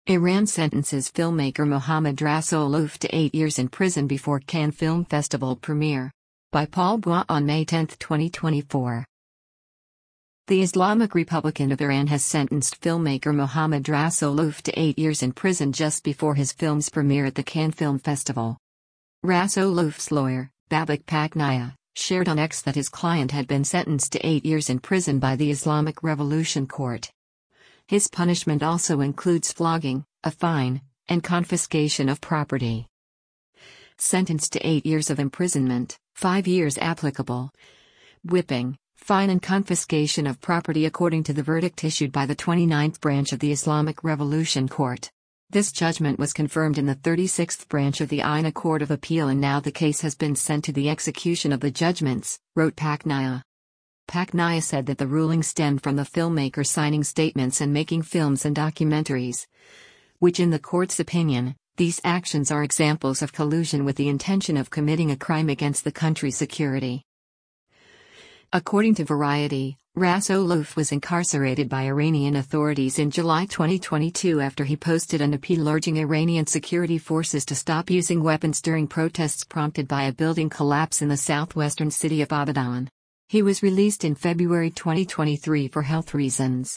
Iran sentences filmmaker Mohammad Rasoolouf to 8 years in prison before Cannes Film Festival premiere. By Paul Bois on May 10, 2024. The Islamic Republic of Iran has sentenced filmmaker Mohammad Rasoolouf to 8 years in prison just before his film's premiere at the Cannes Film Festival. Rasoolouf's lawyer, Babak Paknaya, shared on X that his client had been sentenced to 8 years in prison by the Islamic Revolution Court. His punishment also includes flogging, a fine, and confiscation of property. Sentenced to 8 years of imprisonment, 5 years applicable. Whipping, fine and confiscation of property according to the verdict issued by the 29th branch of the Islamic Revolution Court. This judgment was confirmed in the 36th branch of the INA Court of Appeal, and now the case has been sent to the execution of the judgments, wrote Paknaya. Paknaya said that the ruling stemmed from the filmmaker signing statements and making films and documentaries, which in the court's opinion, these actions are examples of collusion with the intention of committing a crime against the country's security. According to Variety, Rasoolouf was incarcerated by Iranian authorities in July 2022 after he posted an appeal urging Iranian security forces to stop using weapons during protests prompted by a building collapse in the southwestern city of Abadan. He was released in February 2023 for health reasons.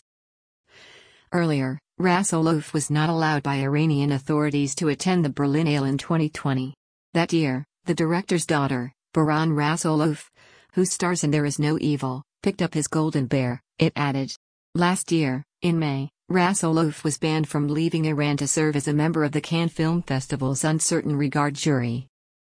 Earlier, Rasoolouf was not allowed by Iranian authorities to attend the Berlinale in 2020. That year, the director's daughter, Bahram Rasoolouf, who stars in There Is No Evil, picked up his golden bear, it added. Last year, in May, Rasoolouf was banned from leaving Iran to serve as a member of the Cannes Film Festival's uncertain regard jury.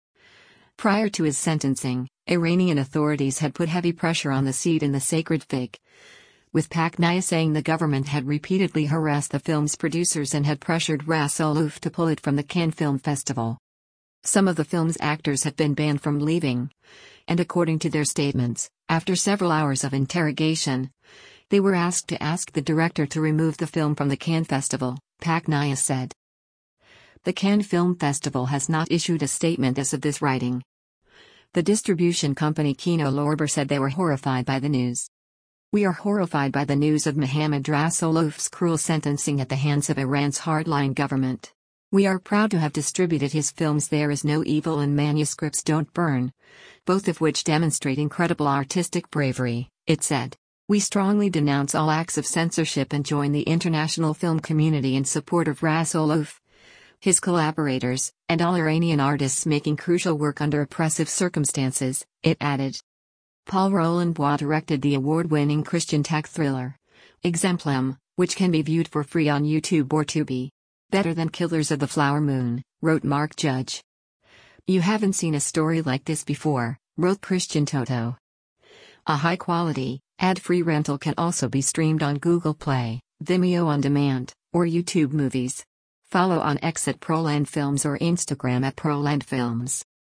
Prior to his sentencing, Iranian authorities had put heavy pressure on the seat in the Sacred Fig, with Paknaya saying the government had repeatedly harassed the film's producers and had pressured Rasoolouf to pull it from the Cannes Film Festival. Some of the film's actors had been banned from leaving, and according to their statements, after several hours of interrogation, they were asked to ask the director to remove the film from the Cannes Festival, Paknaya said. The Cannes Film Festival has not issued a statement as of this writing. The distribution company Kino Lorber said they were horrified by the news. We are horrified by the news of Mohammad Rasoolouf's cruel sentencing at the hands of Iran's hardline government. We are proud to have distributed his films There Is No Evil and Manuscripts Don't Burn, both of which demonstrate incredible artistic bravery, it said. We strongly denounce all acts of censorship and join the international film community in support of Rasoolouf, his collaborators, and all Iranian artists making crucial work under oppressive circumstances, it added. Paul Roland Bois directed the award-winning Christian tech thriller, Exemplem, which can be viewed for free on YouTube or Tubi. Better than Killers of the Flower Moon, wrote Mark Judge. You haven't seen a story like this before, wrote Christian Toto. A high-quality, ad-free rental can also be streamed on Google Play, Vimeo On Demand, or YouTube Movies. Follow on X at Proland Films or Instagram at Proland Films.